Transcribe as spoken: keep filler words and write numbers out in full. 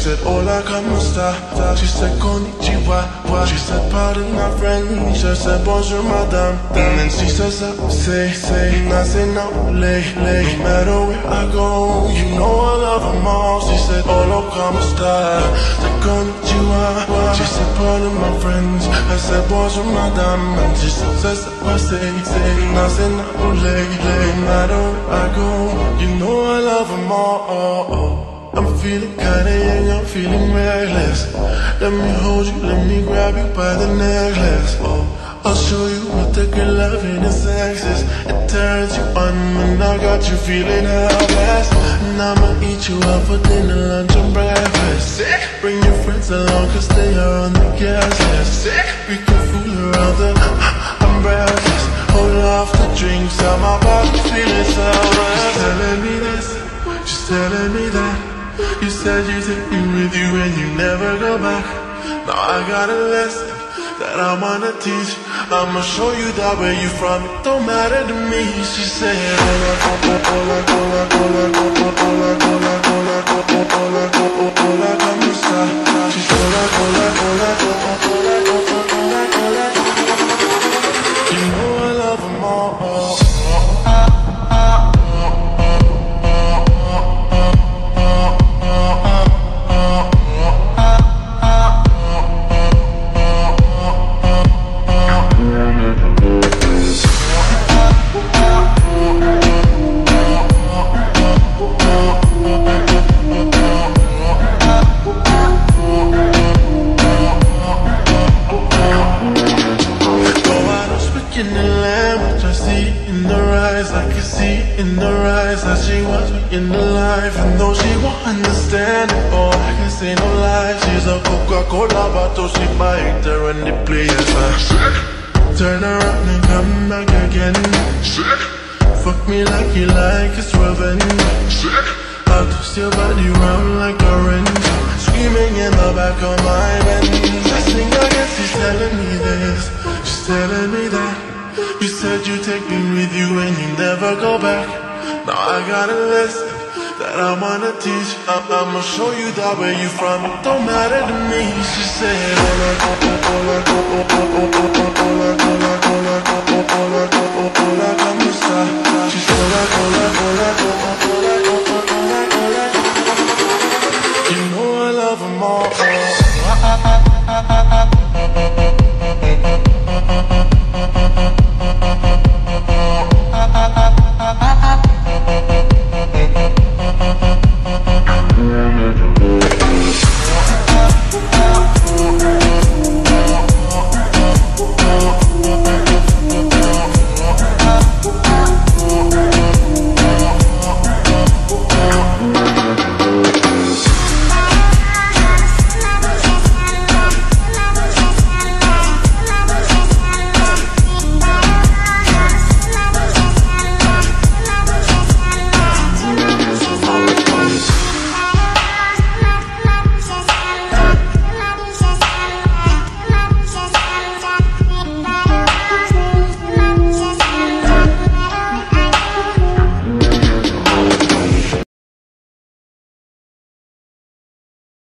said, hola, como esta? She said, konnichiwa. She said, pardon my friend. She said, bonjour, madame. And then she says, I say, say, and I say, no, lay, lay. No matter where I go, you know I love them all. She said, hola, como esta? Said, konnichiwa. She said, pardon my friends. I said, bonjour, madame. And she says, I say, say, and I say, no, lay, lay. No matter where I go, you know I love them all. I'm feeling kinda young, I'm feeling reckless. Let me hold you, let me grab you by the necklace. Oh, I'll show you what the good loving and sex is. It turns you on when I got you feeling helpless. And I'ma eat you up for dinner, lunch and breakfast. Bring your friends along cause they are on the guest list. We can fool around the I'm breathless. Hold off the drinks, I'm about to feel it so much. She's telling me this, she's telling me that. You said you take me with you and you never go back. Now I got a lesson that I wanna teach. I'ma show you that where you from, it don't matter to me. She said, hola, hola, hola, hola, hola, hola, hola, hola, hola, hola, hola, hola, como esta? She's hola, hola, hola, hola, hola, hola, hola. You know I love them all. In her eyes that she wants me in her life. And though she won't understand it all, I can say no lie. She's a Coca-Cola bottle, she might her and the players sick. Turn around and come back again. Sick. Fuck me like you like it's revenge. Sick. I'll twist your body round like a wrench, screaming in the back of my Benz. I think I guess she's telling me this, she's telling me that. You said you take me with you and you never go back. Now I got a lesson that I wanna teach. I'm, I'ma show you that where you from, it don't matter to me. She said, hola, hola, hola, hola, hola, hola, hola, hola, hola, hola, hola, como esta? She's hola, hola, hola, hola, hola, hola, hola, hola. You know I love them all.